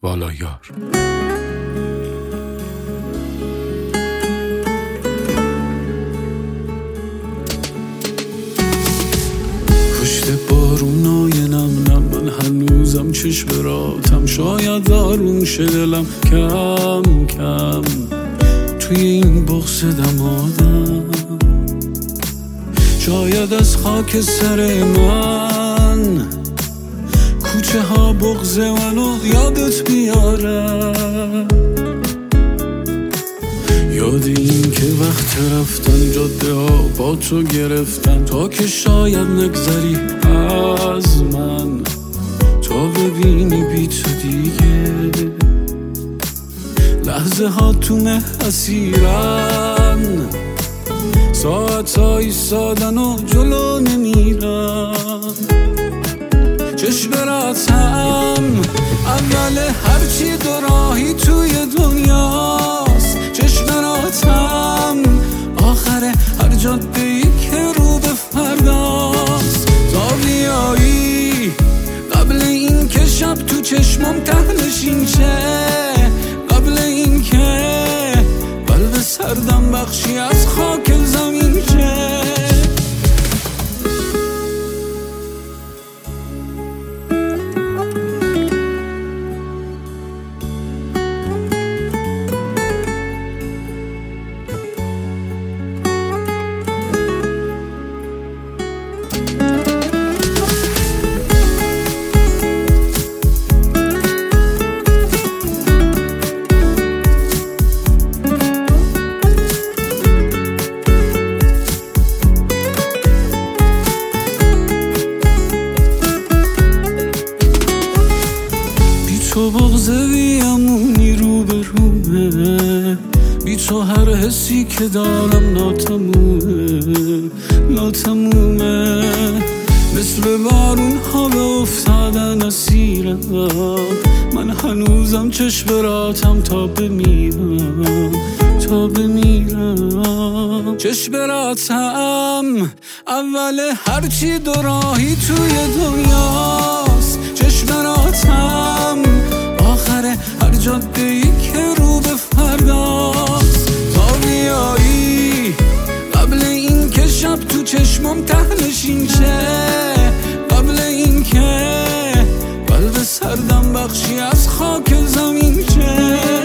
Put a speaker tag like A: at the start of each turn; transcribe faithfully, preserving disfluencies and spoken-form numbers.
A: والایار. پشت بارونای نم نم من هنوزم چشم راتم، شاید آروم شه دلم کم کم توی این بغض دمادم. شاید از خاک سر من کوچه ها بغض منو یادت بیارم، یاد این که وقت رفتن جاده ها با تو گرفتن، تا که شاید نگذری از من، تا ببینی بی تو دیگه لحظه ها تو مه اسیرن، ساعت ها ایستادن و جلو نمیرن. چشم راتم اول هرچی دو راهی توی دنیاست، چشم راتم آخر هر جاده ای که رو به فرداست. تا بیایی قبل این که شب تو چشمم تهنشین شه، قبل این که قلب سردم بخشی از خاک زمین شه. تو بغض بیامونی رو به رومه، بی تو هر حسی که دارم ناتمومه ناتمومه. مثل بارون ها به افتادن اسیرم، من هنوزم چشم راتم تا بمیرم تا بمیرم. چشم راتم اول هرچی دو راهی توی دنیاست، چشم راتم آخر هر جاده ای که رو به فرداست. تا بیایی قبل این که شب تو چشمم تهنشین شه، قبل این که قلب سردم بخشی از خاک زمین شه.